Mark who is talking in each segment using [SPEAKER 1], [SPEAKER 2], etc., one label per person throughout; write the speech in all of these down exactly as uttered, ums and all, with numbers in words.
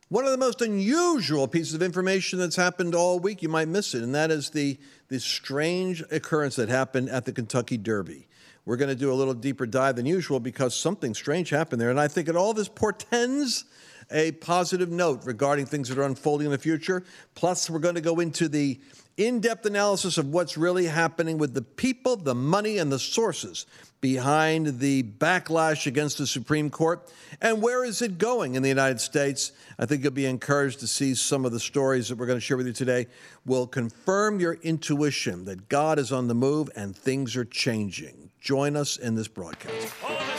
[SPEAKER 1] one of the most unusual pieces of information that's happened all week. You might miss it, and that is the, the strange occurrence that happened at the Kentucky Derby. We're going to do a little deeper dive than usual because something strange happened there, and I think that all this portends a positive note regarding things that are unfolding in the future. Plus, we're going to go into the in-depth analysis of what's really happening with the people, the money, and the sources behind the backlash against the Supreme Court. And where is it going in the United States? I think you'll be encouraged to see some of the stories that we're going to share with you today will confirm your intuition that God is on the move and things are changing. Join us in this broadcast.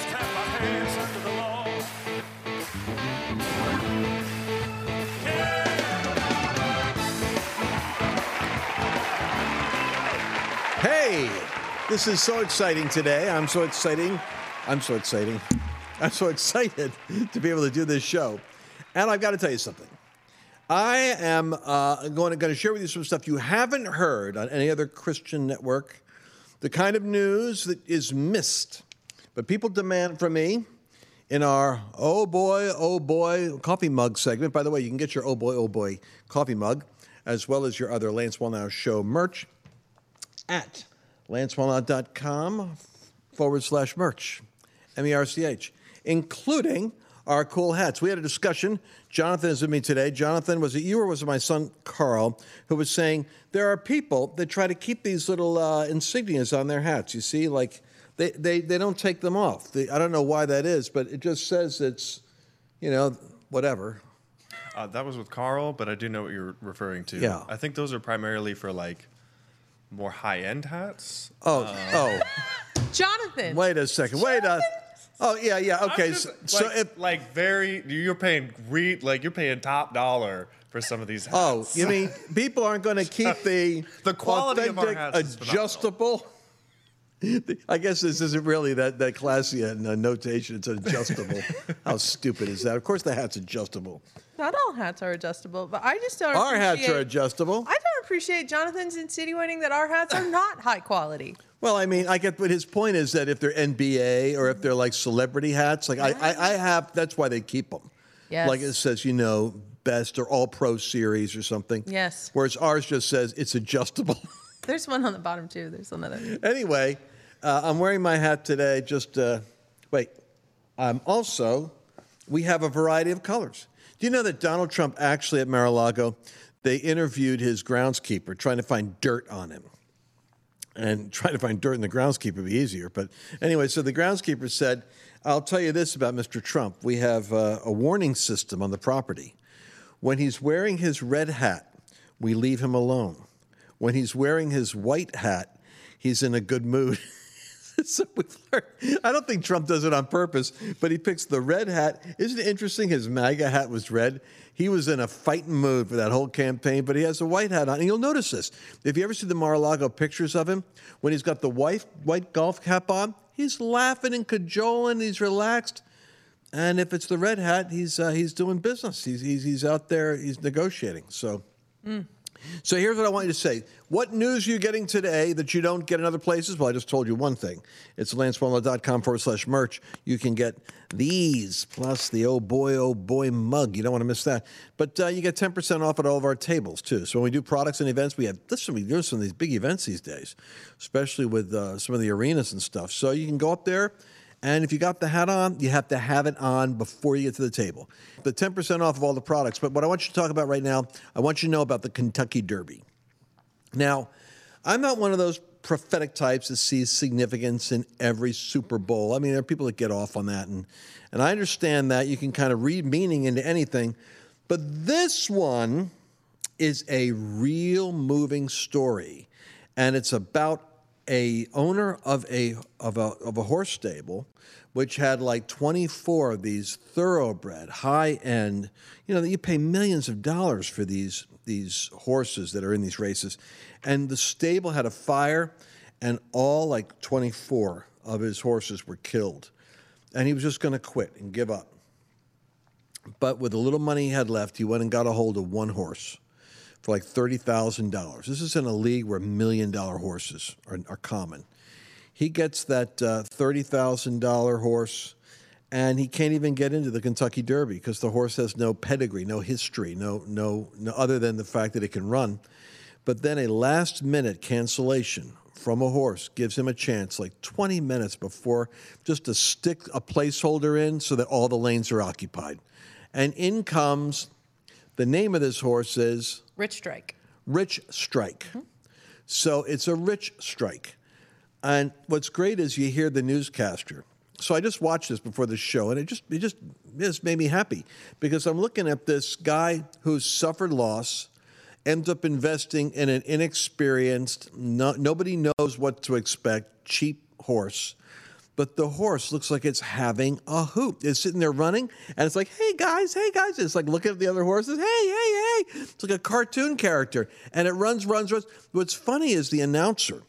[SPEAKER 1] Hey, this is so exciting today. I'm so exciting. I'm so exciting. I'm so excited to be able to do this show. And I've got to tell you something. I am uh, going, to, going to share with you some stuff you haven't heard on any other Christian network, the kind of news that is missed. But people demand from me in our Oh Boy, Oh Boy coffee mug segment. By the way, you can get your Oh Boy, Oh Boy coffee mug, as well as your other Lance Wallnau Show merch at lancewallnau.com forward slash merch, M E R C H, including our cool hats. We had a discussion. Jonathan is with me today. Jonathan, was it you or was it my son Carl who was saying there are people that try to keep these little uh, insignias on their hats, you see, like they, they, they don't take them off. They, I don't know why that is, but it just says it's, you know, whatever.
[SPEAKER 2] Uh, that was with Carl, but I do know what you're referring to.
[SPEAKER 1] Yeah.
[SPEAKER 2] I think those are primarily for, like, more high-end hats.
[SPEAKER 1] Oh,
[SPEAKER 2] uh,
[SPEAKER 1] oh.
[SPEAKER 3] Jonathan.
[SPEAKER 1] Wait a second. Wait a. Oh yeah, yeah. Okay.
[SPEAKER 2] Just,
[SPEAKER 1] so,
[SPEAKER 2] like,
[SPEAKER 1] so if
[SPEAKER 2] like very, you're paying re, like you're paying top dollar for some of these hats.
[SPEAKER 1] oh, you mean people aren't going to keep the
[SPEAKER 2] The quality of our
[SPEAKER 1] authentic,
[SPEAKER 2] hats is
[SPEAKER 1] adjustable? I guess this isn't really that, that classy a notation. It's adjustable. How stupid is that? Of course, the hat's adjustable.
[SPEAKER 3] Not all hats are adjustable, but I just don't
[SPEAKER 1] Our
[SPEAKER 3] appreciate...
[SPEAKER 1] hats are adjustable.
[SPEAKER 3] I don't appreciate Jonathan's insinuating that our hats are not high quality.
[SPEAKER 1] Well, I mean, I get, but his point is that if they're N B A or if they're like celebrity hats, like I, I, I have, that's why they keep them.
[SPEAKER 3] Yes.
[SPEAKER 1] Like it says, you know, best or all pro series or something.
[SPEAKER 3] Yes.
[SPEAKER 1] Whereas ours just says it's adjustable.
[SPEAKER 3] There's one on the bottom, too. There's another.
[SPEAKER 1] Anyway, uh, I'm wearing my hat today. Just, uh, wait. I'm also, we have a variety of colors. Do you know that Donald Trump actually at Mar-a-Lago, they interviewed his groundskeeper trying to find dirt on him. And trying to find dirt in the groundskeeper would be easier. But anyway, so the groundskeeper said, I'll tell you this about Mister Trump. We have uh, a warning system on the property. When he's wearing his red hat, we leave him alone. When he's wearing his white hat, he's in a good mood. So we've learned. I don't think Trump does it on purpose, but he picks the red hat. Isn't it interesting? His MAGA hat was red. He was in a fighting mood for that whole campaign, but he has a white hat on. And you'll notice this. If you ever see the Mar-a-Lago pictures of him, when he's got the white, white golf cap on, he's laughing and cajoling. He's relaxed. And if it's the red hat, he's uh, he's doing business. He's, he's, he's out there. He's negotiating. So... Mm. So here's what I want you to say. What news are you getting today that you don't get in other places? Well, I just told you one thing. It's lancewallnau.com forward slash merch. You can get these, plus the oh boy, oh boy mug. You don't want to miss that. But uh, you get ten percent off at all of our tables, too. So when we do products and events, we have, listen, we do some of these big events these days, especially with uh, some of the arenas and stuff. So you can go up there. And if you got the hat on, you have to have it on before you get to the table. The ten percent off of all the products. But what I want you to talk about right now, I want you to know about the Kentucky Derby. Now, I'm not one of those prophetic types that sees significance in every Super Bowl. I mean, there are people that get off on that. And, and I understand that. You can kind of read meaning into anything. But this one is a real moving story. And it's about a owner of a of a of a horse stable, which had like twenty-four of these thoroughbred, high end. You know, that you pay millions of dollars for these these horses that are in these races, and the stable had a fire, and all like twenty-four of his horses were killed, and he was just going to quit and give up. But with the little money he had left, he went and got a hold of one horse for like thirty thousand dollars. This is in a league where million-dollar horses are, are common. He gets that uh, thirty thousand dollars horse, and he can't even get into the Kentucky Derby because the horse has no pedigree, no history, no, no, no other than the fact that it can run. But then a last-minute cancellation from a horse gives him a chance, like twenty minutes before, just to stick a placeholder in so that all the lanes are occupied. And in comes, the name of this horse is?
[SPEAKER 3] Rich Strike.
[SPEAKER 1] Rich Strike. Mm-hmm. So it's a Rich Strike. And what's great is you hear the newscaster. So I just watched this before the show, and it just it just it just made me happy because I'm looking at this guy who's suffered loss, ends up investing in an inexperienced, no, nobody knows what to expect, cheap horse. But the horse looks like it's having a hoot. It's sitting there running, and it's like, hey, guys, hey, guys. It's like looking at the other horses. Hey, hey, hey. It's like a cartoon character. And it runs, runs, runs. What's funny is the announcer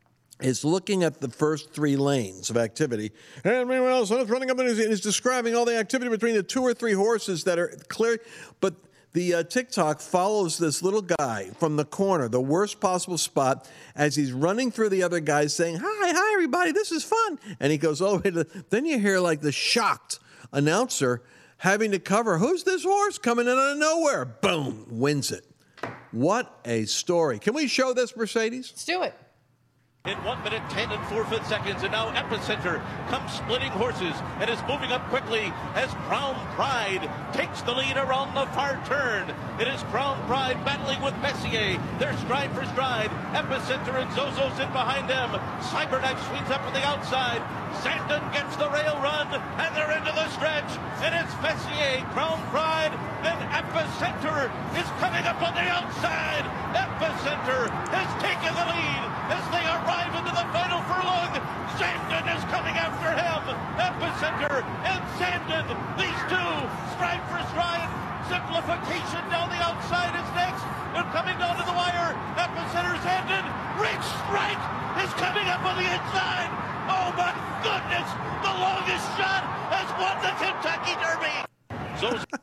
[SPEAKER 1] is looking at the first three lanes of activity. And meanwhile, so it's running up and he's describing all the activity between the two or three horses that are clear. But the uh, TikTok follows this little guy from the corner, the worst possible spot, as he's running through the other guys saying, hi, hi, everybody, this is fun. And he goes all the way to the, then you hear like the shocked announcer having to cover, who's this horse coming in out of nowhere? Boom, wins it. What a story. Can we show this, Mercedes?
[SPEAKER 3] Let's do it.
[SPEAKER 4] In one minute, ten and four fifth seconds, and now Epicenter comes splitting horses and is moving up quickly as Crown Pride takes the lead around the far turn. It is Crown Pride battling with Messier. They're stride for stride. Epicenter and Zozo's in behind them. Cyberknife swings up on the outside. Sandon gets the rail run, and they're into the stretch. And it's Messier, Crown Pride, then Epicenter is coming up on the outside. Epicenter has taken the lead as they arrive into the final furlong. Sandon is coming after him. Epicenter and Sandon, these two, stride for stride. Simplification down the outside is next. They're coming down to the wire. Epicenter, Sandon, Rich Strike is coming up on the inside. Oh my goodness, the longest shot has won the Kentucky Derby.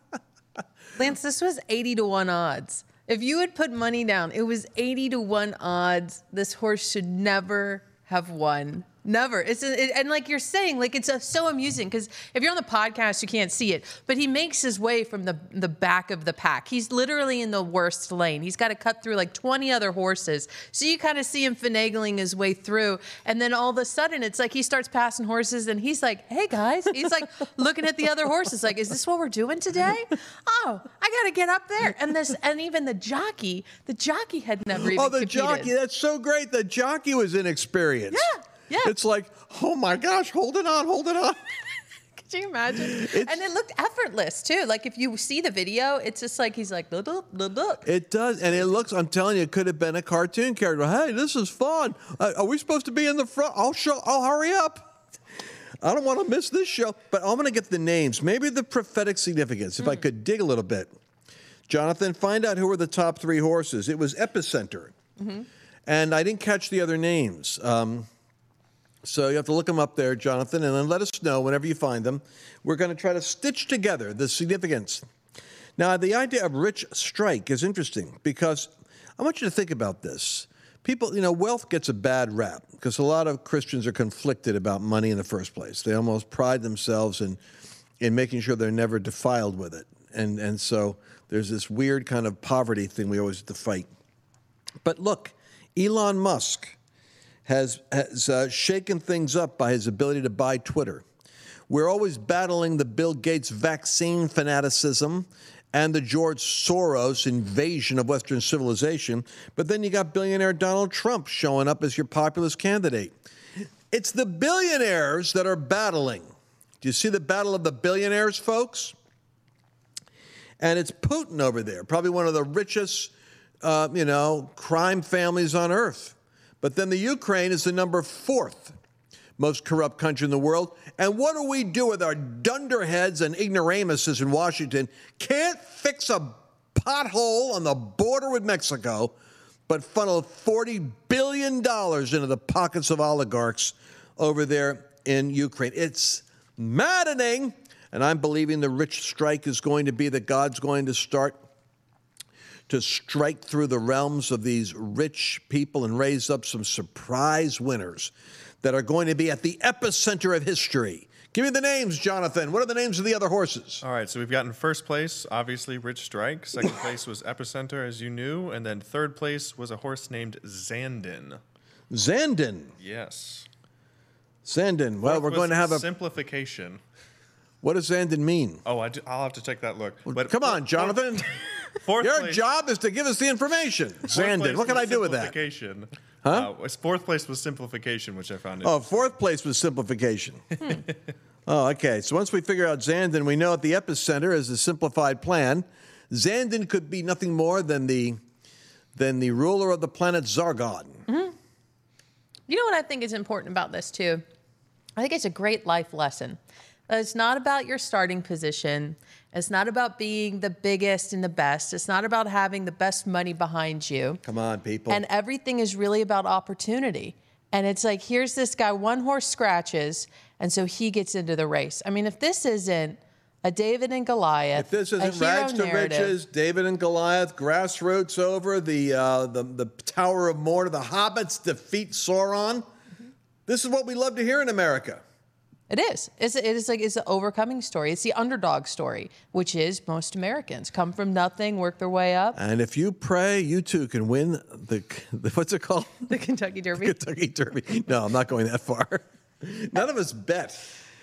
[SPEAKER 4] So
[SPEAKER 3] Lance, this was eighty to one odds. If you had put money down, it was eighty to one odds. This horse should never have won. Never. It's a, it, and like you're saying, like it's a, so amusing because if you're on the podcast, you can't see it, but he makes his way from the the back of the pack. He's literally in the worst lane. He's got to cut through like twenty other horses. So you kind of see him finagling his way through. And then all of a sudden it's like he starts passing horses and he's like, hey guys, he's like looking at the other horses like, is this what we're doing today? Oh, I got to get up there. And this, and even the jockey, the jockey had never even
[SPEAKER 1] Oh, the
[SPEAKER 3] competed.
[SPEAKER 1] jockey, that's so great. The jockey was inexperienced.
[SPEAKER 3] Yeah. Yeah.
[SPEAKER 1] It's like, oh my gosh, hold it on, hold it on.
[SPEAKER 3] Could you imagine?
[SPEAKER 1] It's,
[SPEAKER 3] and it looked effortless too. Like if you see the video, it's just like he's like, look, look, look, look.
[SPEAKER 1] It does, and it looks. I'm telling you, it could have been a cartoon character. Hey, this is fun. Uh, are we supposed to be in the front? I'll show. I'll hurry up. I don't want to miss this show. But I'm going to get the names. Maybe the prophetic significance. If mm. I could dig a little bit, Jonathan, find out who were the top three horses. It was Epicenter, mm-hmm. and I didn't catch the other names. Um, So you have to look them up there, Jonathan, and then let us know whenever you find them. We're going to try to stitch together the significance. Now, the idea of Rich Strike is interesting because I want you to think about this. People, you know, wealth gets a bad rap because a lot of Christians are conflicted about money in the first place. They almost pride themselves in in making sure they're never defiled with it. And, and so there's this weird kind of poverty thing we always have to fight. But look, Elon Musk has, has uh, shaken things up by his ability to buy Twitter. We're always battling the Bill Gates vaccine fanaticism and the George Soros invasion of Western civilization, but then you got billionaire Donald Trump showing up as your populist candidate. It's the billionaires that are battling. Do you see the battle of the billionaires, folks? And it's Putin over there, probably one of the richest, uh, you know, crime families on earth. But then the Ukraine is the number fourth most corrupt country in the world. And what do we do with our dunderheads and ignoramuses in Washington? Can't fix a pothole on the border with Mexico, but funnel forty billion dollars into the pockets of oligarchs over there in Ukraine. It's maddening. And I'm believing the Rich Strike is going to be that God's going to start to strike through the realms of these rich people and raise up some surprise winners that are going to be at the epicenter of history. Give me the names, Jonathan. What are the names of the other horses?
[SPEAKER 2] All right, so we've got in first place, obviously, Rich Strike. Second place was Epicenter, as you knew. And then third place was a horse named Zandon.
[SPEAKER 1] Zandon.
[SPEAKER 2] Yes.
[SPEAKER 1] Zandon. Well,
[SPEAKER 2] Fourth
[SPEAKER 1] we're
[SPEAKER 2] was
[SPEAKER 1] going to have a...
[SPEAKER 2] Simplification.
[SPEAKER 1] What does Zandon mean?
[SPEAKER 2] Oh, I do, I'll have to take that look. But
[SPEAKER 1] Come on, Jonathan.
[SPEAKER 2] Fourth
[SPEAKER 1] Your
[SPEAKER 2] place,
[SPEAKER 1] job is to give us the information.
[SPEAKER 2] fourth
[SPEAKER 1] Zandon.
[SPEAKER 2] place
[SPEAKER 1] What can
[SPEAKER 2] was
[SPEAKER 1] I do with that?
[SPEAKER 2] Simplification.
[SPEAKER 1] Huh?
[SPEAKER 2] Uh, fourth place was Simplification, which I found.
[SPEAKER 1] Oh, fourth place was Simplification. Hmm. Oh, okay. So once we figure out Zandon, we know at the Epicenter is a simplified plan. Zandon could be nothing more than the than the ruler of the planet Zargon.
[SPEAKER 3] Mm-hmm. You know what I think is important about this, too? I think it's a great life lesson. It's not about your starting position. It's not about being the biggest and the best. It's not about having the best money behind you.
[SPEAKER 1] Come on, people.
[SPEAKER 3] And everything is really about opportunity. And it's like, here's this guy, one horse scratches, and so he gets into the race. I mean, if this isn't a David and Goliath,
[SPEAKER 1] if this
[SPEAKER 3] a
[SPEAKER 1] isn't
[SPEAKER 3] hero
[SPEAKER 1] rags to
[SPEAKER 3] narrative,
[SPEAKER 1] riches, David and Goliath, grassroots over, the, uh, the, the Tower of Mordor, the hobbits defeat Sauron, mm-hmm. This is what we love to hear in America.
[SPEAKER 3] It is. It's, it is like it's an overcoming story. It's the underdog story, which is most Americans come from nothing, work their way up.
[SPEAKER 1] And if you pray, you too can win the, the what's it called?
[SPEAKER 3] The Kentucky Derby.
[SPEAKER 1] The Kentucky Derby. No, I'm not going that far. None of us bet,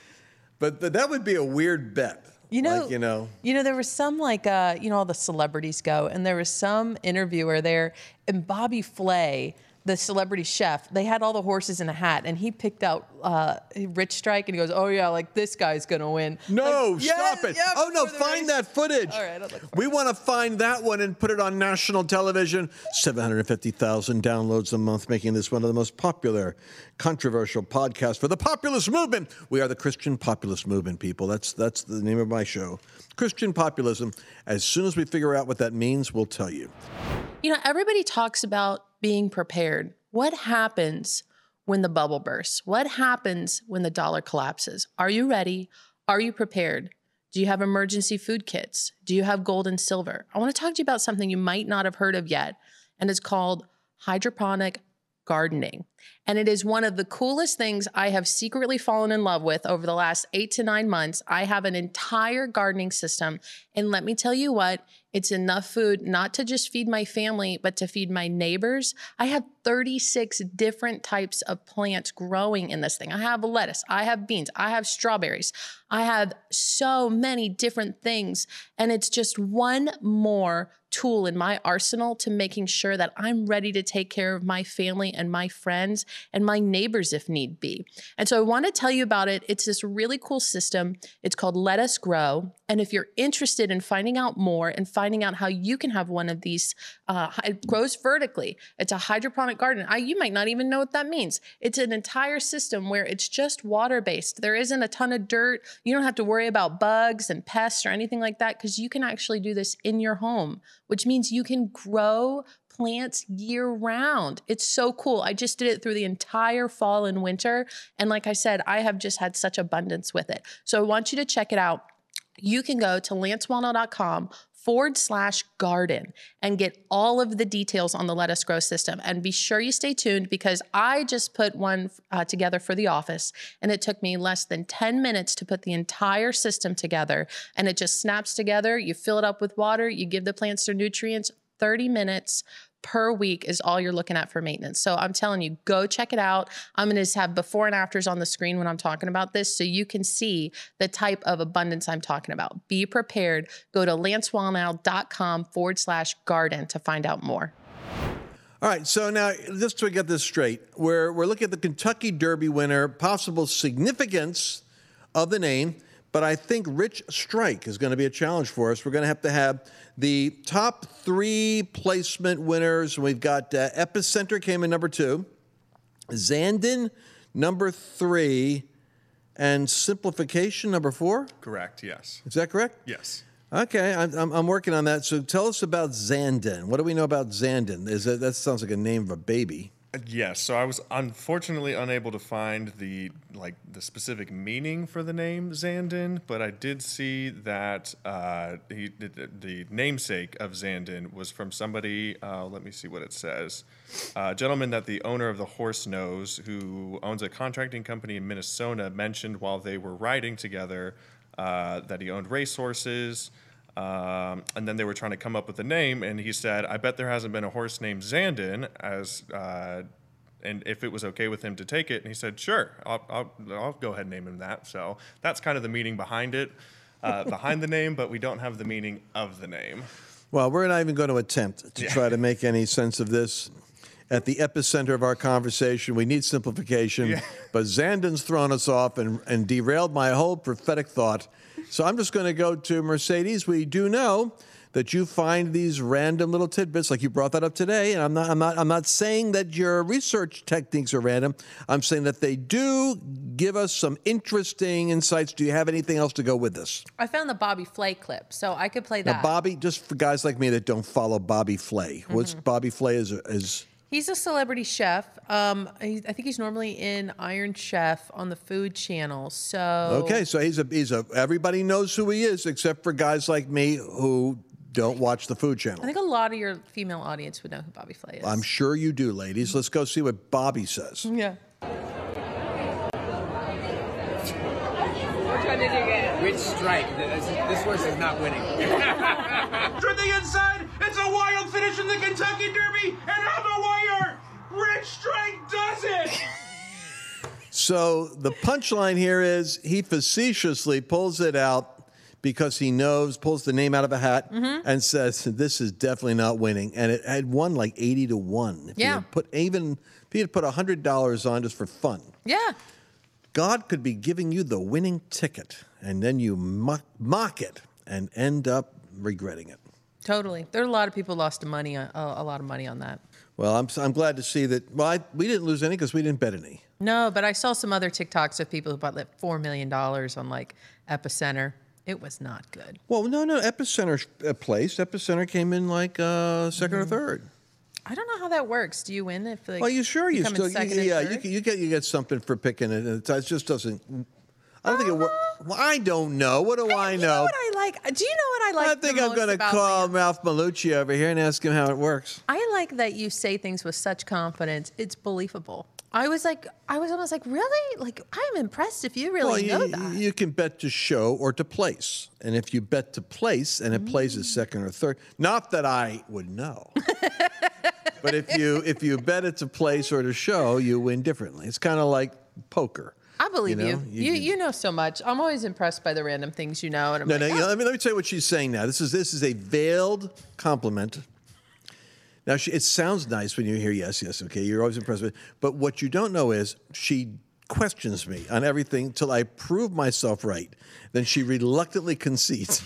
[SPEAKER 1] but th- that would be a weird bet.
[SPEAKER 3] You know,
[SPEAKER 1] like, you know,
[SPEAKER 3] you know, there was some like, uh, you know, all the celebrities go, and there was some interviewer there, and Bobby Flay, the celebrity chef, they had all the horses in a hat, and he picked out uh, Rich Strike, and he goes, "Oh yeah, like this guy's gonna win."
[SPEAKER 1] No,
[SPEAKER 3] like,
[SPEAKER 1] stop
[SPEAKER 3] yeah,
[SPEAKER 1] it!
[SPEAKER 3] yeah,
[SPEAKER 1] oh no,
[SPEAKER 3] for the
[SPEAKER 1] find
[SPEAKER 3] race.
[SPEAKER 1] that footage.
[SPEAKER 3] All right, I'll look for
[SPEAKER 1] we
[SPEAKER 3] it.
[SPEAKER 1] want to find that one and put it on national television. Seven hundred fifty thousand downloads a month, making this one of the most popular, controversial podcasts for the populist movement. We are the Christian populist movement, people. That's that's the name of my show, Christian populism. As soon as we figure out what that means, we'll tell you.
[SPEAKER 3] You know, everybody talks about being prepared. What happens when the bubble bursts? What happens when the dollar collapses? Are you ready? Are you prepared? Do you have emergency food kits? Do you have gold and silver? I want to talk to you about something you might not have heard of yet, and it's called hydroponic gardening. And it is one of the coolest things I have secretly fallen in love with over the last eight to nine months. I have an entire gardening system. And let me tell you what, it's enough food not to just feed my family, but to feed my neighbors. I have thirty-six different types of plants growing in this thing. I have lettuce, I have beans, I have strawberries. I have so many different things. And it's just one more tool in my arsenal to making sure that I'm ready to take care of my family and my friends and my neighbors if need be. And so I want to tell you about it. It's this really cool system. It's called Let Us Grow. And if you're interested in finding out more and finding out how you can have one of these, uh, it grows vertically. It's a hydroponic garden. I, you might not even know what that means. It's an entire system where it's just water-based. There isn't a ton of dirt. You don't have to worry about bugs and pests or anything like that because you can actually do this in your home, which means you can grow plants year round. It's so cool. I just did it through the entire fall and winter. And like I said, I have just had such abundance with it. So I want you to check it out. You can go to lancewallnall.com forward slash garden and get all of the details on the Let Us Grow system. And be sure you stay tuned because I just put one uh, together for the office and it took me less than ten minutes to put the entire system together. And it just snaps together. You fill it up with water. You give the plants their nutrients. thirty minutes per week is all you're looking at for maintenance. So I'm telling you, go check it out. I'm going to have before and afters on the screen when I'm talking about this so you can see the type of abundance I'm talking about. Be prepared. Go to lancewallnall.com forward slash garden to find out more.
[SPEAKER 1] All right, so now just to get this straight, we're, we're looking at the Kentucky Derby winner, possible significance of the name, but I think Rich Strike is going to be a challenge for us. We're going to have to have the top three placement winners. We've got uh, Epicenter came in number two, Zandon number three, and Simplification number four?
[SPEAKER 2] Correct, yes.
[SPEAKER 1] Is that correct?
[SPEAKER 2] Yes.
[SPEAKER 1] Okay, I'm, I'm, I'm working on that. So tell us about Zandon. What do we know about Zandon? Is that, that sounds like a name of a baby.
[SPEAKER 2] Yes, so I was unfortunately unable to find the like the specific meaning for the name Zandon, but I did see that uh, he, the, the namesake of Zandon was from somebody. Uh, let me see what it says. Uh, a gentleman that the owner of the horse knows, who owns a contracting company in Minnesota, mentioned while they were riding together uh, that he owned racehorses. Um, and then they were trying to come up with a name, and he said, I bet there hasn't been a horse named Zandon, as, uh, and if it was okay with him to take it. And he said, sure, I'll, I'll, I'll go ahead and name him that. So that's kind of the meaning behind it, uh, behind the name, but we don't have the meaning of the name.
[SPEAKER 1] Well, we're not even going to attempt to
[SPEAKER 2] Yeah.
[SPEAKER 1] try to make any sense of this. At the epicenter of our conversation, we need simplification,
[SPEAKER 2] Yeah.
[SPEAKER 1] but Zandon's thrown us off and, and derailed my whole prophetic thought. So I'm just going to go to Mercedes. We do know that you find these random little tidbits, like you brought that up today. And I'm not, I'm not, I'm not saying that your research techniques are random. I'm saying that they do give us some interesting insights. Do you have anything else to go with this?
[SPEAKER 3] I found the Bobby Flay clip, so I could play
[SPEAKER 1] Now,
[SPEAKER 3] that.
[SPEAKER 1] Bobby, just for guys like me that don't follow Bobby Flay, what's Bobby Flay is is.
[SPEAKER 3] He's a celebrity chef. Um, he, I think he's normally in Iron Chef on the Food Channel. So
[SPEAKER 1] Okay, so he's a he's a everybody knows who he is except for guys like me who don't watch the Food Channel.
[SPEAKER 3] I think a lot of your female audience would know who Bobby Flay is.
[SPEAKER 1] I'm sure you do, ladies. Let's go see what Bobby says.
[SPEAKER 3] yeah.
[SPEAKER 5] Which one did you get? Which strike? This, this horse is not winning.
[SPEAKER 6] To the inside, it's a wild finish in the Kentucky Derby, and on the wire, Rich Strike does it!
[SPEAKER 1] So the punchline here is he facetiously pulls it out because he knows, pulls the name out of a hat
[SPEAKER 3] Mm-hmm.
[SPEAKER 1] and says, this is definitely not winning. And it had won like eighty to one. If he
[SPEAKER 3] Yeah.
[SPEAKER 1] had put even if he had put one hundred dollars on just for fun.
[SPEAKER 3] Yeah.
[SPEAKER 1] God could be giving you the winning ticket, and then you mock, mock it and end up regretting it.
[SPEAKER 3] Totally. There are a lot of people lost money on, uh, a lot of money on that.
[SPEAKER 1] Well, I'm, I'm glad to see that. Well, I, we didn't lose any because we didn't bet any.
[SPEAKER 3] No, but I saw some other TikToks of people who bought like four million dollars on like Epicenter. It was not good.
[SPEAKER 1] Well, no, no, Epicenter uh, placed. Epicenter came in like uh, second or third.
[SPEAKER 3] I don't know how that works. Do you win if like
[SPEAKER 1] Well, you sure you
[SPEAKER 3] come in
[SPEAKER 1] still?
[SPEAKER 3] second
[SPEAKER 1] You,
[SPEAKER 3] and
[SPEAKER 1] yeah,
[SPEAKER 3] third?
[SPEAKER 1] you, you get you get something for picking it. and It just doesn't. I don't think it works. Well, I don't know. What do I
[SPEAKER 3] You
[SPEAKER 1] know?
[SPEAKER 3] know what I like? Do you know what I like?
[SPEAKER 1] I think
[SPEAKER 3] the
[SPEAKER 1] I'm
[SPEAKER 3] most
[SPEAKER 1] going to
[SPEAKER 3] about
[SPEAKER 1] call
[SPEAKER 3] Lance?
[SPEAKER 1] Ralph Malucci over here and ask him how it works.
[SPEAKER 3] I like that you say things with such confidence. It's believable. I was like, I was almost like, really? Like, I'm impressed if you really
[SPEAKER 1] well,
[SPEAKER 3] know
[SPEAKER 1] you,
[SPEAKER 3] that.
[SPEAKER 1] you can bet to show or to place, and if you bet to place and it
[SPEAKER 3] Mm.
[SPEAKER 1] places second or third, not that I would know, but if you if you bet it to place or to show, you win differently. It's kind of like poker.
[SPEAKER 3] I believe you.
[SPEAKER 1] know,
[SPEAKER 3] You,
[SPEAKER 1] you
[SPEAKER 3] you,
[SPEAKER 1] can-
[SPEAKER 3] know so much. I'm always impressed by the random things you know. And I'm
[SPEAKER 1] No,
[SPEAKER 3] like,
[SPEAKER 1] no. You
[SPEAKER 3] oh.
[SPEAKER 1] know, let me let me tell you what she's saying now. This is this is a veiled compliment. Now, she, it sounds nice when you hear yes, yes, okay. You're always impressed with it. But what you don't know is she questions me on everything till I prove myself right. Then she reluctantly concedes.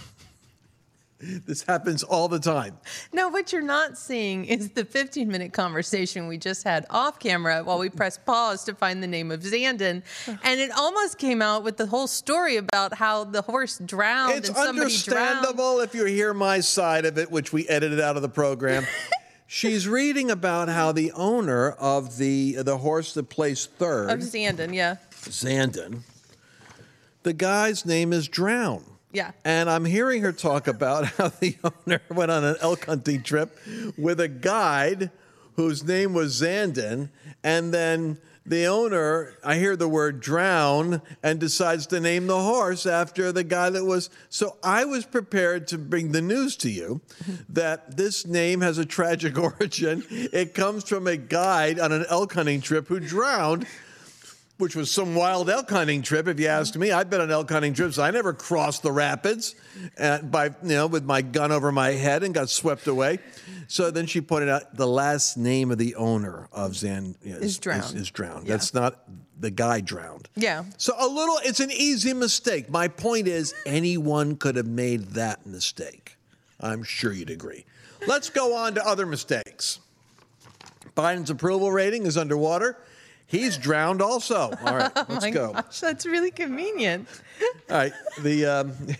[SPEAKER 1] This happens all the time.
[SPEAKER 3] No, what you're not seeing is the fifteen minute conversation we just had off camera while we pressed pause to find the name of Zandon. And it almost came out with the whole story about how the horse drowned
[SPEAKER 1] It's
[SPEAKER 3] and somebody drowned.
[SPEAKER 1] understandable if you hear my side of it, which we edited out of the program. She's reading about how the owner of the the horse that placed third,
[SPEAKER 3] Of Zandon, yeah.
[SPEAKER 1] Zandon, the guy's name is Drown.
[SPEAKER 3] Yeah.
[SPEAKER 1] And I'm hearing her talk about how the owner went on an elk hunting trip with a guide whose name was Zandon, and then the owner, I hear the word drown, and decides to name the horse after the guy that was. So I was prepared to bring the news to you that this name has a tragic origin. It comes from a guide on an elk hunting trip who drowned, which was some wild elk hunting trip, if you ask me. I've been on elk hunting trips. I never crossed the rapids uh, by, you know, with my gun over my head and got swept away. So then she pointed out the last name of the owner of Zan you know,
[SPEAKER 3] Is drowned.
[SPEAKER 1] Is, is drowned.
[SPEAKER 3] Yeah.
[SPEAKER 1] That's not the guy drowned.
[SPEAKER 3] Yeah.
[SPEAKER 1] So a little, it's an easy mistake. My point is, anyone could have made that mistake. I'm sure you'd agree. Let's go on to other mistakes. Biden's approval rating is underwater. He's drowned also. All right, let's
[SPEAKER 3] My
[SPEAKER 1] go.
[SPEAKER 3] gosh, that's really convenient.
[SPEAKER 1] All right, the um,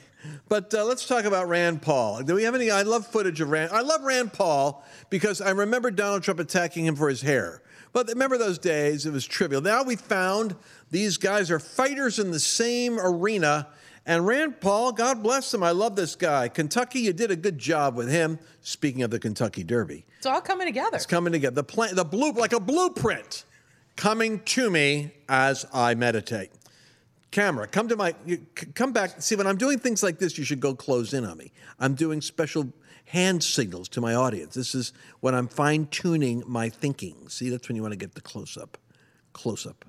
[SPEAKER 1] But uh, let's talk about Rand Paul. Do we have any? I love footage of Rand. I love Rand Paul because I remember Donald Trump attacking him for his hair. But remember those days? It was trivial. Now we found these guys are fighters in the same arena. And Rand Paul, God bless him. I love this guy. Kentucky, you did a good job with him. Speaking of the Kentucky Derby.
[SPEAKER 3] It's all coming together.
[SPEAKER 1] It's coming together. The plan, the blue, like a blueprint coming to me as I meditate. Camera, come to my, you, come back. See, when I'm doing things like this, you should go close in on me. I'm doing special hand signals to my audience. This is when I'm fine-tuning my thinking. See, that's when you want to get the close-up. Close-up.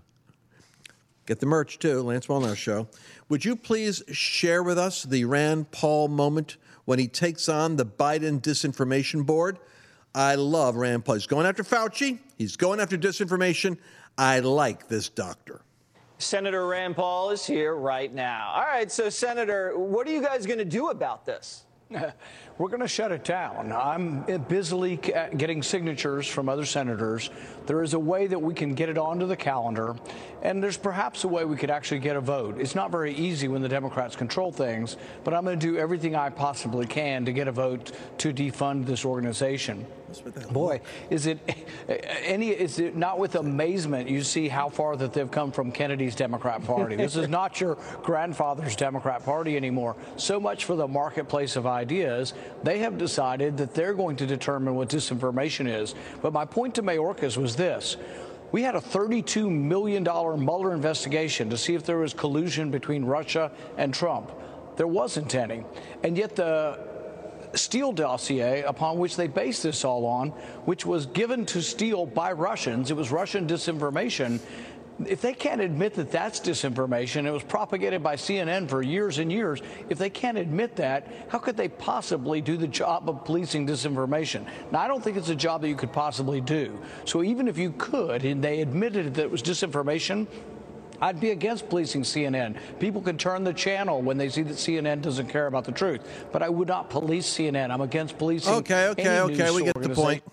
[SPEAKER 1] Get the merch, too, Lance Wallnauer Show. Would you please share with us the Rand Paul moment when he takes on the Biden disinformation board? I love Rand Paul. He's going after Fauci. He's going after disinformation. I like this doctor.
[SPEAKER 7] Senator Rand Paul is here right now. All right, so, Senator, what are you guys going to do about this?
[SPEAKER 8] We're going to shut it down. I'm busily getting signatures from other senators. There is a way that we can get it onto the calendar, and there's perhaps a way we could actually get a vote. It's not very easy when the Democrats control things, but I'm going to do everything I possibly can to get a vote to defund this organization. Boy, is it any? Is it not with amazement you see how far that they've come from Kennedy's Democrat Party? This is not your grandfather's Democrat Party anymore. So much for the marketplace of ideas. They have decided that they're going to determine what disinformation is. But my point to Mayorkas was this. We had a thirty-two million dollars Mueller investigation to see if there was collusion between Russia and Trump. There wasn't any. And yet the Steele dossier, upon which they based this all on, which was given to Steele by Russians, it was Russian disinformation. If they can't admit that that's disinformation, it was propagated by C N N for years and years. If they can't admit that, how could they possibly do the job of policing disinformation? Now, I don't think it's a job that you could possibly do. So even if you could, and they admitted that it was disinformation, I'd be against policing C N N. People can turn the channel when they see that C N N doesn't care about the truth. But I would not police C N N. I'm against policing.
[SPEAKER 1] Okay, okay,
[SPEAKER 8] any
[SPEAKER 1] okay.
[SPEAKER 8] news
[SPEAKER 1] We get the point.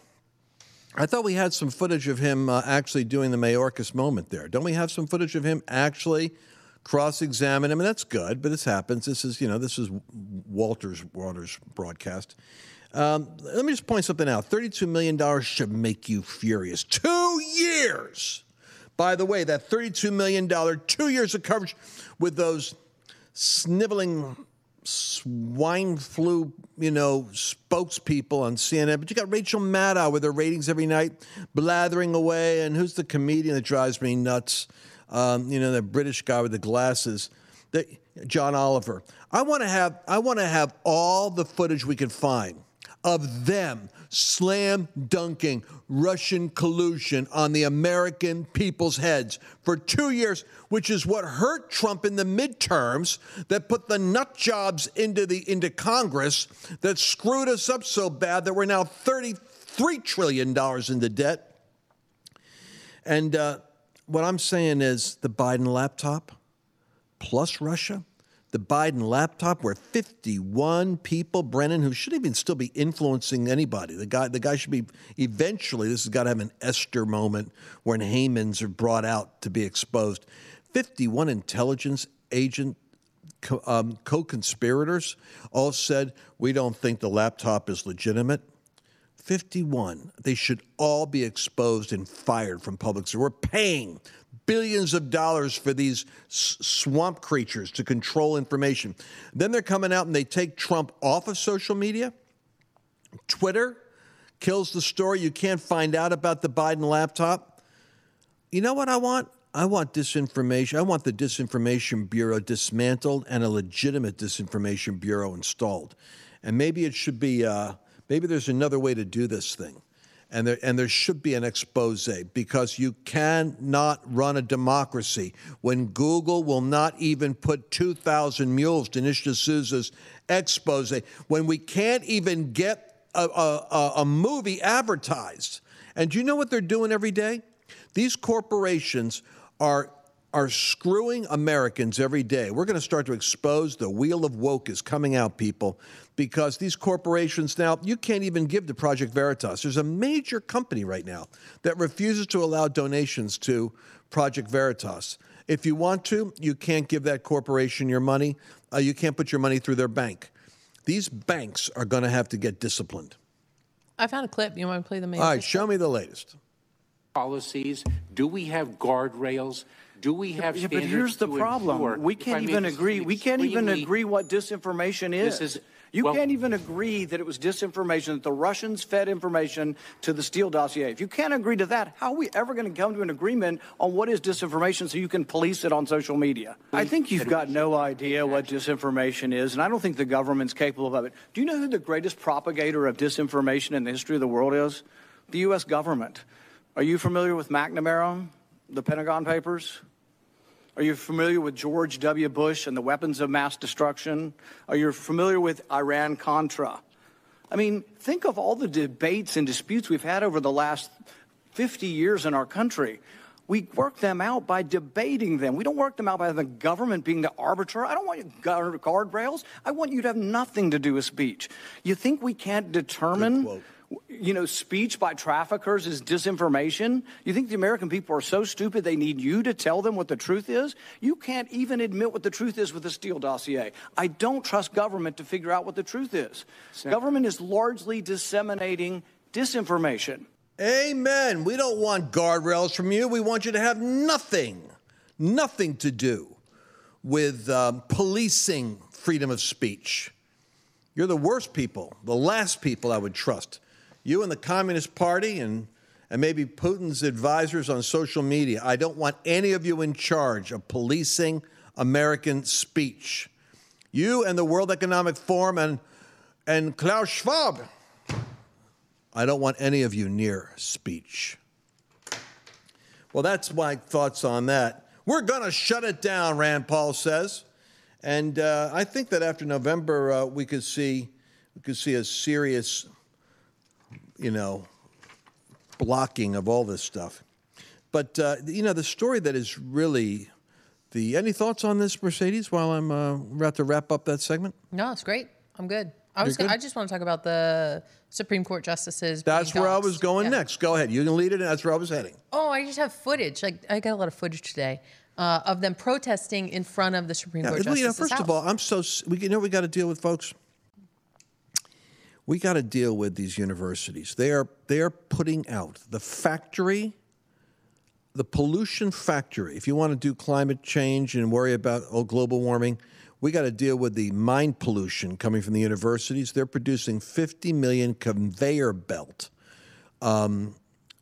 [SPEAKER 1] I thought we had some footage of him uh, actually doing the Mayorkas moment there. Don't we have some footage of him actually cross-examine him? And that's good, but this happens. This is, you know, this is Walter's Waters broadcast. Um, let me just point something out. thirty-two million dollars should make you furious. Two years. By the way, that thirty-two million dollars, two years of coverage with those sniveling swine flu, you know, spokespeople on C N N. But you got Rachel Maddow with her ratings every night, blathering away. And who's the comedian that drives me nuts? Um, you know, the British guy with the glasses, the, John Oliver. I want to have, I want to have all the footage we can find of them slam dunking Russian collusion on the American people's heads for two years, which is what hurt Trump in the midterms, that put the nut jobs into the into Congress, that screwed us up so bad that we're now thirty-three trillion dollars into debt. And uh, what I'm saying is the Biden laptop plus Russia, the Biden laptop, where fifty-one people, Brennan, who shouldn't even still be influencing anybody. The guy, the guy should be eventually. This has got to have an Esther moment when Hamans are brought out to be exposed. fifty-one intelligence agent co- um, co-conspirators all said we don't think the laptop is legitimate. fifty-one. They should all be exposed and fired from public service. We're paying billions of dollars for these s- swamp creatures to control information. Then they're coming out and they take Trump off of social media. Twitter kills the story. You can't find out about the Biden laptop. You know what I want? I want disinformation. I want the Disinformation Bureau dismantled and a legitimate Disinformation Bureau installed. And maybe it should be, uh, maybe there's another way to do this thing. And there, and there should be an expose, because you cannot run a democracy when Google will not even put two thousand mules to Dinesh D'Souza's expose, when we can't even get a, a, a movie advertised. And do you know what they're doing every day? These corporations are are screwing Americans every day. We're going to start to expose the wheel of woke is coming out, people, because these corporations now, you can't even give to Project Veritas. There's a major company right now that refuses to allow donations to Project Veritas. If you want to, you can't give that corporation your money. Uh, you can't put your money through their bank. These banks are going to have to get disciplined.
[SPEAKER 3] I found a clip. You want to play the main?
[SPEAKER 1] All right, show me the latest.
[SPEAKER 9] Policies? Do we have guardrails? Do we have
[SPEAKER 8] yeah,
[SPEAKER 9] standards?
[SPEAKER 8] But here's the
[SPEAKER 9] to
[SPEAKER 8] problem.
[SPEAKER 9] ensure,
[SPEAKER 8] we can't even agree. We can't even agree what disinformation is.
[SPEAKER 9] This is
[SPEAKER 8] you
[SPEAKER 9] well,
[SPEAKER 8] can't even agree that it was disinformation, that the Russians fed information to the Steele dossier. If you can't agree to that, how are we ever going to come to an agreement on what is disinformation so you can police it on social media? I think you've got no idea what disinformation is, and I don't think the government's capable of it. Do you know who the greatest propagator of disinformation in the history of the world is? The U S government. Are you familiar with McNamara, the Pentagon Papers? Are you familiar with George W. Bush and the weapons of mass destruction? Are you familiar with Iran-Contra? I mean, think of all the debates and disputes we've had over the last fifty years in our country. We work them out by debating them. We don't work them out by the government being the arbiter. I don't want you guard guardrails. I want you to have nothing to do with speech. You think we can't determine, you know, speech by traffickers is disinformation? You think the American people are so stupid they need you to tell them what the truth is? You can't even admit what the truth is with the Steele dossier. I don't trust government to figure out what the truth is. Government is largely disseminating disinformation.
[SPEAKER 1] Amen. We don't want guardrails from you. We want you to have nothing, nothing to do with um, policing freedom of speech. You're the worst people, the last people I would trust. You and the Communist Party and, and maybe Putin's advisors on social media. I don't want any of you in charge of policing American speech. You and the World Economic Forum and, and Klaus Schwab. I don't want any of you near speech. Well, that's my thoughts on that. We're going to shut it down, Rand Paul says. And uh, I think that after November, uh, we could see we could see a serious, you know, blocking of all this stuff. But, uh, you know, the story that is really the... Any thoughts on this, Mercedes, while I'm uh, about to wrap up that segment?
[SPEAKER 3] No, it's great. I'm good. I was.
[SPEAKER 1] You're
[SPEAKER 3] Gonna,
[SPEAKER 1] good?
[SPEAKER 3] I just want to talk about the Supreme Court justices.
[SPEAKER 1] That's
[SPEAKER 3] being
[SPEAKER 1] where I
[SPEAKER 3] doxxed.
[SPEAKER 1] was going
[SPEAKER 3] Yeah.
[SPEAKER 1] next. Go ahead. You can lead it, and that's where I was heading.
[SPEAKER 3] Oh, I just have footage. Like I got a lot of footage today uh, of them protesting in front of the Supreme
[SPEAKER 1] Yeah,
[SPEAKER 3] Court
[SPEAKER 1] you know,
[SPEAKER 3] justices'
[SPEAKER 1] first
[SPEAKER 3] house.
[SPEAKER 1] of all, I'm so... We, you know what we got to deal with, folks? We got to deal with these universities. They are, they are putting out the factory... The pollution factory. If you want to do climate change and worry about oh, global warming, we got to deal with the mind pollution coming from the universities. They're producing fifty million conveyor belt um,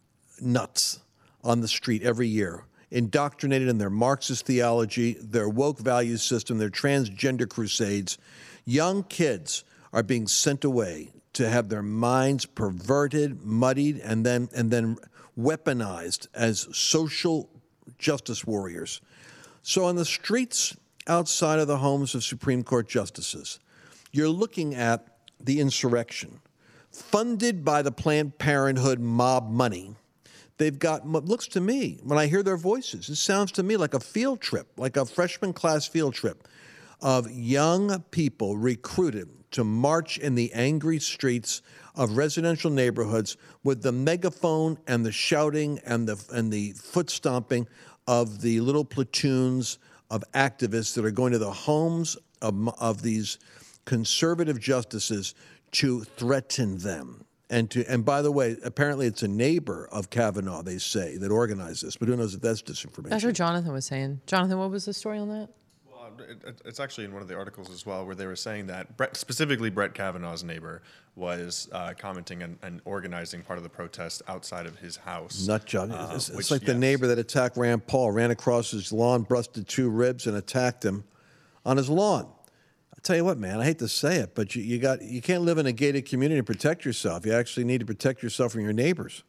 [SPEAKER 1] nuts on the street every year, indoctrinated in their Marxist theology, their woke value system, their transgender crusades. Young kids are being sent away to have their minds perverted, muddied, and then and then weaponized as social justice warriors. So on the streets outside of the homes of Supreme Court justices, you're looking at the insurrection funded by the Planned Parenthood mob money. They've got, what looks to me, when I hear their voices, it sounds to me like a field trip, like a freshman class field trip of young people recruited to march in the angry streets of residential neighborhoods with the megaphone and the shouting and the and the foot stomping of the little platoons of activists that are going to the homes of, of these conservative justices to threaten them. And to and by the way, apparently it's a neighbor of Kavanaugh, they say, that organized this, but who knows if that's disinformation.
[SPEAKER 3] That's what Jonathan was saying. Jonathan, what was the story on that?
[SPEAKER 2] It- it- It's actually in one of the articles as well, where they were saying that Brett, specifically Brett Kavanaugh's neighbor was uh, commenting and, and organizing part of the protest outside of his house.
[SPEAKER 1] Nut job.
[SPEAKER 2] uh,
[SPEAKER 1] it's it's
[SPEAKER 2] which,
[SPEAKER 1] like the
[SPEAKER 2] yes.
[SPEAKER 1] neighbor that attacked Rand Paul, ran across his lawn, busted two ribs, and attacked him on his lawn. I tell you what, man, I hate to say it, but you, you got you can't live in a gated community and protect yourself. You actually need to protect yourself from your neighbors.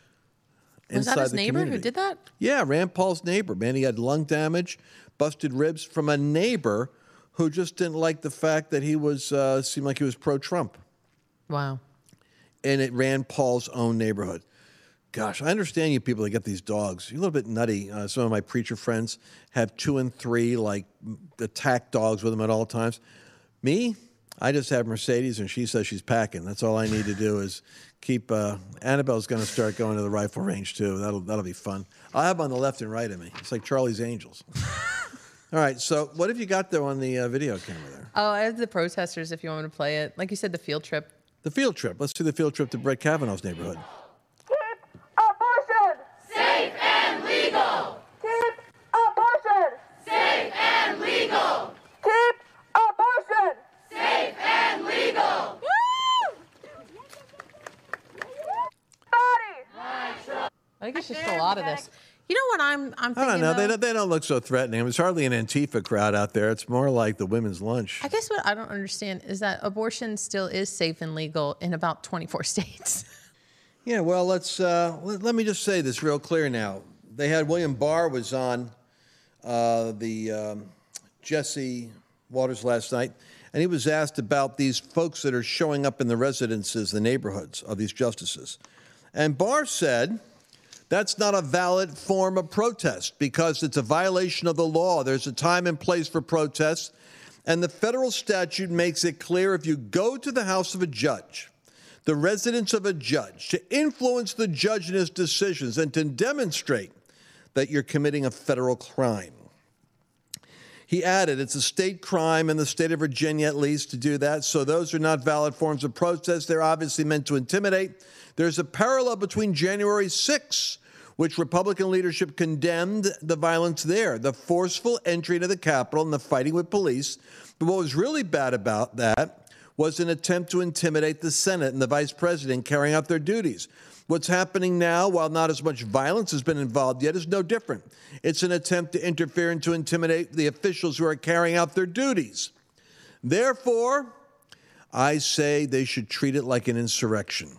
[SPEAKER 3] Was that
[SPEAKER 1] inside
[SPEAKER 3] his
[SPEAKER 1] the
[SPEAKER 3] neighbor
[SPEAKER 1] community.
[SPEAKER 3] who did that?
[SPEAKER 1] Yeah, Rand Paul's neighbor, man. He had lung damage, busted ribs from a neighbor who just didn't like the fact that he was uh, seemed like he was pro-Trump.
[SPEAKER 3] Wow.
[SPEAKER 1] And it ran Paul's own neighborhood. Gosh, I understand you people that get these dogs. You're a little bit nutty. Uh, some of my preacher friends have two and three, like, attack dogs with them at all times. Me, I just have Mercedes, and she says she's packing. That's all I need to do is keep. Uh, Annabelle's going to start going to the rifle range too. That'll that'll be fun. I'll have on the left and right of me. It's like Charlie's Angels. All right. So what have you got there on the uh, video camera there?
[SPEAKER 3] Oh, I have the protesters. If you want me to play it, like you said, the field trip.
[SPEAKER 1] The field trip. Let's do the field trip to Brett Kavanaugh's neighborhood.
[SPEAKER 10] Keep abortion safe and legal. Keep abortion safe and legal. Keep abortion safe and legal.
[SPEAKER 3] I think it's just a lot of this. You know what I'm I'm thinking
[SPEAKER 1] I don't know. They
[SPEAKER 3] though?
[SPEAKER 1] don't, they don't look so threatening. There's hardly an Antifa crowd out there. It's more like the women's lunch.
[SPEAKER 3] I guess what I don't understand is that abortion still is safe and legal in about twenty-four states.
[SPEAKER 1] Yeah, well, let's uh, let, let me just say this real clear now. They had William Barr was on uh, the um, Jesse Waters last night, and he was asked about these folks that are showing up in the residences, the neighborhoods of these justices. And Barr said, that's not a valid form of protest because it's a violation of the law. There's a time and place for protests, and the federal statute makes it clear if you go to the house of a judge, the residence of a judge, to influence the judge in his decisions and to demonstrate that you're committing a federal crime. He added, it's a state crime in the state of Virginia, at least, to do that. So those are not valid forms of protest. They're obviously meant to intimidate. There's a parallel between January sixth, which Republican leadership condemned the violence there, the forceful entry into the Capitol and the fighting with police. But what was really bad about that was an attempt to intimidate the Senate and the vice president carrying out their duties. What's happening now, while not as much violence has been involved yet, is no different. It's an attempt to interfere and to intimidate the officials who are carrying out their duties. Therefore, I say they should treat it like an insurrection.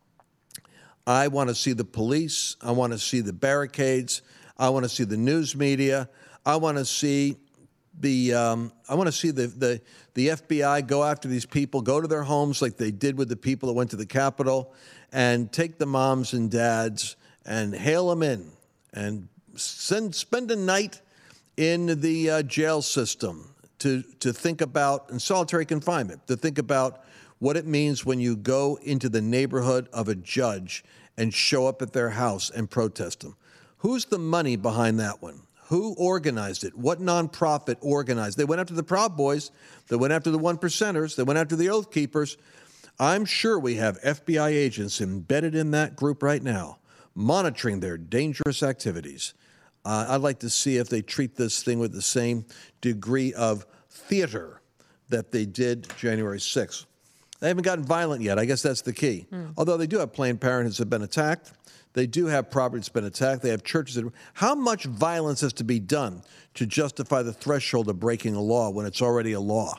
[SPEAKER 1] I want to see the police. I want to see the barricades. I want to see the news media. I want to see the um, I want to see the, the the F B I go after these people, go to their homes like they did with the people that went to the Capitol, and take the moms and dads and hail them in and send spend a night in the uh, jail system to to think about, in solitary confinement, to think about what it means when you go into the neighborhood of a judge and show up at their house and protest them. Who's the money behind that one? Who organized it? What nonprofit organized? They went after the Proud Boys. They went after the one percenters. They went after the Oath Keepers. I'm sure we have F B I agents embedded in that group right now, monitoring their dangerous activities. Uh, I'd like to see if they treat this thing with the same degree of theater that they did January sixth. They haven't gotten violent yet. I guess that's the key. Mm. Although they do have Planned Parenthoods that have been attacked. They do have property that's been attacked. They have churches that... How much violence has to be done to justify the threshold of breaking a law when it's already a law?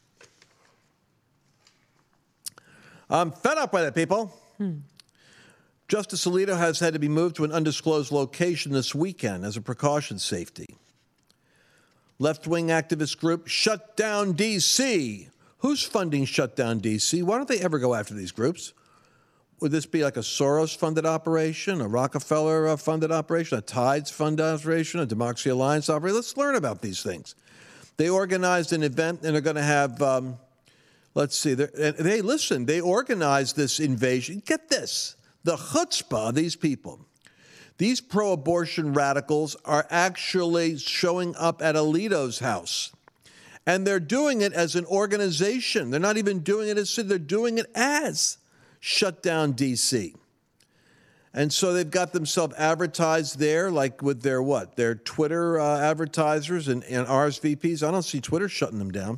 [SPEAKER 1] I'm fed up with it, people. Hmm. Justice Alito has had to be moved to an undisclosed location this weekend as a precaution safety. Left-wing activist group Shut Down D C. Who's funding Shut Down D C? Why don't they ever go after these groups? Would this be like a Soros-funded operation, a Rockefeller-funded operation, a Tides-funded operation, a Democracy Alliance operation? Let's learn about these things. They organized an event, and they're going to have, um, let's see, hey, listen, they organized this invasion. Get this, the chutzpah of these people. These pro-abortion radicals are actually showing up at Alito's house. And they're doing it as an organization. They're not even doing it as, they're doing it as Shut Down D C. And so they've got themselves advertised there, like with their what? Their Twitter uh, advertisers and, and R S V Ps. I don't see Twitter shutting them down.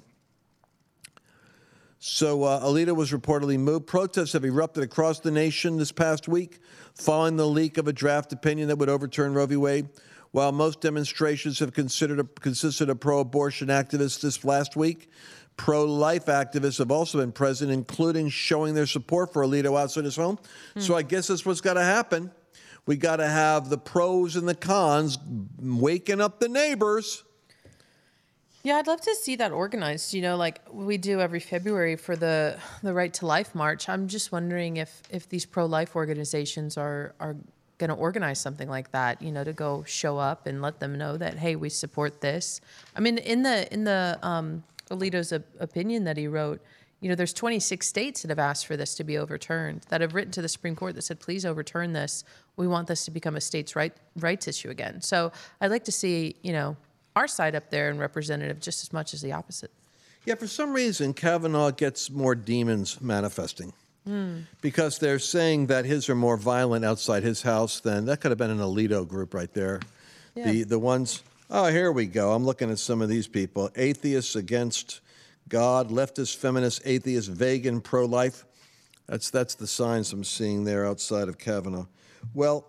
[SPEAKER 1] So uh, Alito was reportedly moved. Protests have erupted across the nation this past week following the leak of a draft opinion that would overturn Roe v. Wade. While most demonstrations have considered a, consisted of pro-abortion activists this last week, pro-life activists have also been present, including showing their support for Alito outside his home. Hmm. So I guess that's what's got to happen. We got to have the pros and the cons waking up the neighbors.
[SPEAKER 3] Yeah, I'd love to see that organized, you know, like we do every February for the the Right to Life March. I'm just wondering if if these pro-life organizations are are going to organize something like that, you know, to go show up and let them know that, hey, we support this. I mean, in the in the um, Alito's op- opinion that he wrote, you know, there's twenty-six states that have asked for this to be overturned, that have written to the Supreme Court that said, please overturn this. We want this to become a states' right, rights issue again. So I'd like to see, you know, our side up there and representative just as much as the opposite.
[SPEAKER 1] Yeah, for some reason, Kavanaugh gets more demons manifesting. Mm. Because they're saying that his are more violent outside his house than, that could have been an Alito group right there. Yeah. The the ones, oh, here we go. I'm looking at some of these people. Atheists against God, leftist, feminist, atheist, vegan, pro-life. That's, that's the signs I'm seeing there outside of Kavanaugh. Well,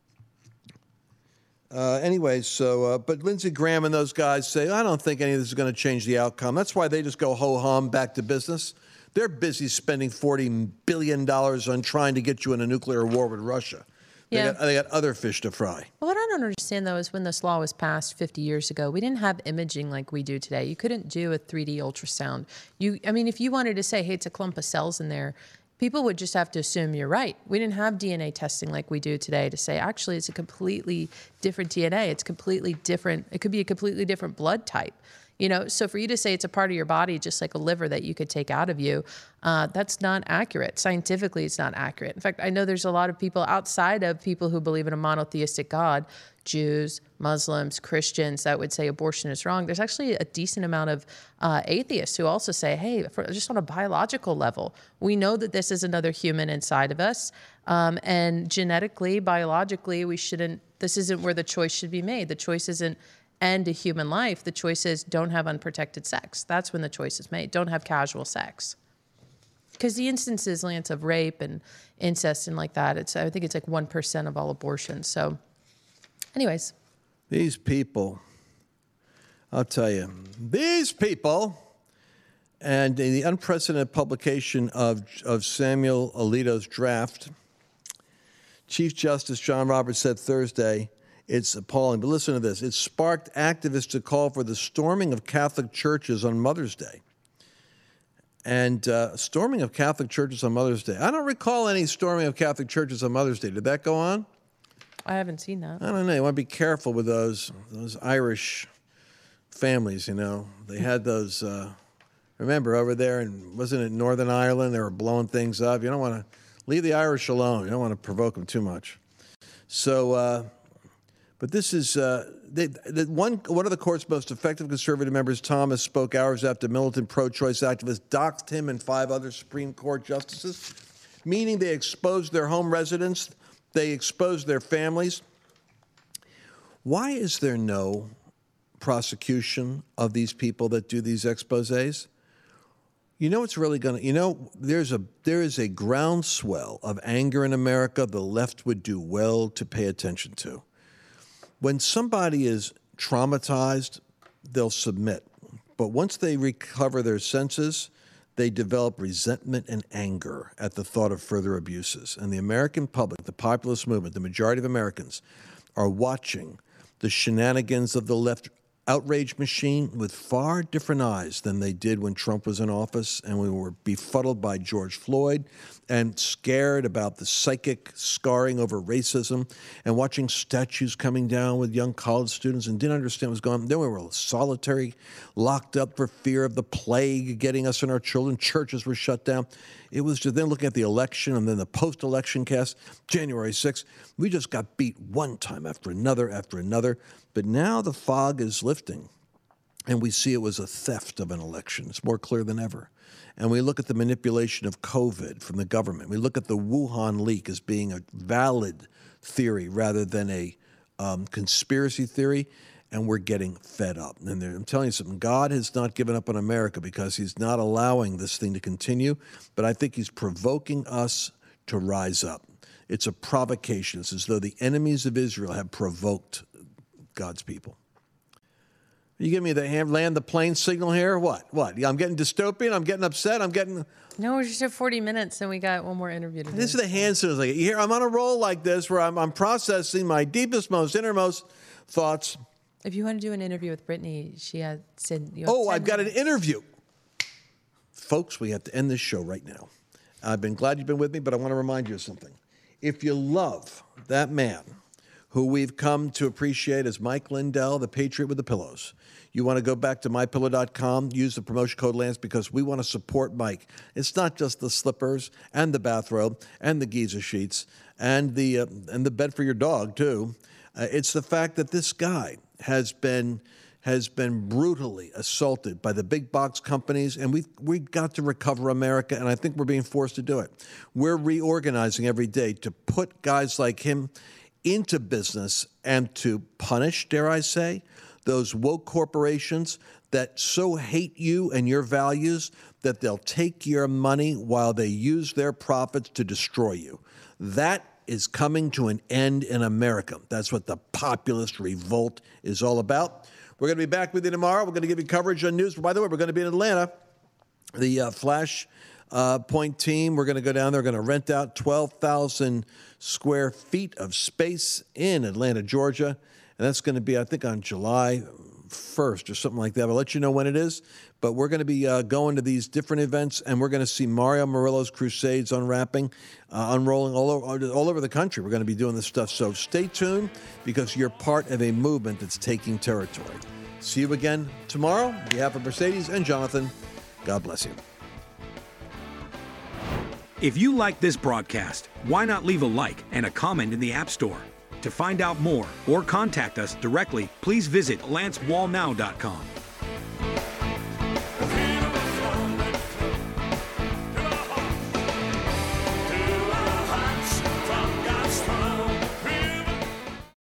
[SPEAKER 1] uh, anyway, so, uh, but Lindsey Graham and those guys say, I don't think any of this is going to change the outcome. That's why they just go ho-hum back to business. They're busy spending forty billion dollars on trying to get you in a nuclear war with Russia. They,
[SPEAKER 3] yeah.
[SPEAKER 1] got, they got other fish to fry.
[SPEAKER 3] Well, what I don't understand, though, is when this law was passed fifty years ago, we didn't have imaging like we do today. You couldn't do a three D ultrasound. You, I mean, if you wanted to say, hey, it's a clump of cells in there, people would just have to assume you're right. We didn't have D N A testing like we do today to say, actually, it's a completely different D N A. It's completely different. It could be a completely different blood type. You know, so for you to say it's a part of your body, just like a liver that you could take out of you, uh, that's not accurate. Scientifically, it's not accurate. In fact, I know there's a lot of people outside of people who believe in a monotheistic God, Jews, Muslims, Christians, that would say abortion is wrong. There's actually a decent amount of uh, atheists who also say, hey, for, just on a biological level, we know that this is another human inside of us. Um, and genetically, biologically, we shouldn't, this isn't where the choice should be made. The choice isn't end a human life. The choice is don't have unprotected sex. That's when the choice is made. Don't have casual sex. Because the instances, Lance, of rape and incest and like that, it's I think it's like one percent of all abortions. So anyways.
[SPEAKER 1] These people, I'll tell you, these people, and the unprecedented publication of, of Samuel Alito's draft, Chief Justice John Roberts said Thursday, it's appalling. But listen to this. It sparked activists to call for the storming of Catholic churches on Mother's Day. And uh, storming of Catholic churches on Mother's Day. I don't recall any storming of Catholic churches on Mother's Day. Did that go on?
[SPEAKER 3] I haven't seen that.
[SPEAKER 1] I don't know. You want to be careful with those those Irish families, you know. They had those, uh, remember, over there, in, wasn't it Northern Ireland? They were blowing things up. You don't want to leave the Irish alone. You don't want to provoke them too much. So... Uh, But this is uh, they, the one. One of the court's most effective conservative members, Thomas, spoke hours after militant pro-choice activists doxed him and five other Supreme Court justices, meaning they exposed their home residents, they exposed their families. Why is there no prosecution of these people that do these exposés? You know, it's really going to. You know, there's a there is a groundswell of anger in America. The left would do well to pay attention to. When somebody is traumatized, they'll submit. But once they recover their senses, they develop resentment and anger at the thought of further abuses. And the American public, the populist movement, the majority of Americans are watching the shenanigans of the left outrage machine with far different eyes than they did when Trump was in office and we were befuddled by George Floyd and scared about the psychic scarring over racism and watching statues coming down with young college students and didn't understand what was going on. Then we were solitary, locked up for fear of the plague getting us and our children. Churches were shut down. It was just then looking at the election and then the post-election cast, January sixth. We just got beat one time after another after another. But now the fog is lifting, and we see it was a theft of an election. It's more clear than ever. And we look at the manipulation of COVID from the government. We look at the Wuhan leak as being a valid theory rather than a um, conspiracy theory, and we're getting fed up. And I'm telling you something, God has not given up on America because he's not allowing this thing to continue, but I think he's provoking us to rise up. It's a provocation. It's as though the enemies of Israel have provoked God's people. You give me the hand, land the plane signal here? What? What? I'm getting dystopian? I'm getting upset? I'm getting...
[SPEAKER 3] No, we're just at forty minutes and we got one more interview to do.
[SPEAKER 1] This is the hand signals. Like, you hear, I'm on a roll like this where I'm, I'm processing my deepest, most innermost thoughts.
[SPEAKER 3] If you want to do an interview with Brittany, she had said... You
[SPEAKER 1] oh, I've got an interview. Folks, we have to end this show right now. I've been glad you've been with me, but I want to remind you of something. If you love that man who we've come to appreciate as Mike Lindell, the Patriot with the pillows. You want to go back to my pillow dot com, use the promotion code Lance because we want to support Mike. It's not just the slippers and the bathrobe and the Giza sheets and the uh, and the bed for your dog too. Uh, it's the fact that this guy has been has been brutally assaulted by the big box companies, and we've, we've got to recover America, and I think we're being forced to do it. We're reorganizing every day to put guys like him into business and to punish, dare I say, those woke corporations that so hate you and your values that they'll take your money while they use their profits to destroy you. That is coming to an end in America. That's what the populist revolt is all about. We're going to be back with you tomorrow. We're going to give you coverage on news. By the way, we're going to be in Atlanta. The uh, Flash uh, Point team, we're going to go down there. We're going to rent out twelve thousand square feet of space in Atlanta, Georgia. And that's going to be, I think, on July first or something like that. I'll let you know when it is. But we're going to be uh, going to these different events, and we're going to see Mario Murillo's Crusades unwrapping, uh, unrolling all over, all over the country. We're going to be doing this stuff. So stay tuned because you're part of a movement that's taking territory. See you again tomorrow. On behalf of Mercedes and Jonathan, God bless you.
[SPEAKER 11] If you like this broadcast, why not leave a like and a comment in the App Store? To find out more or contact us directly, please visit lance wall now dot com.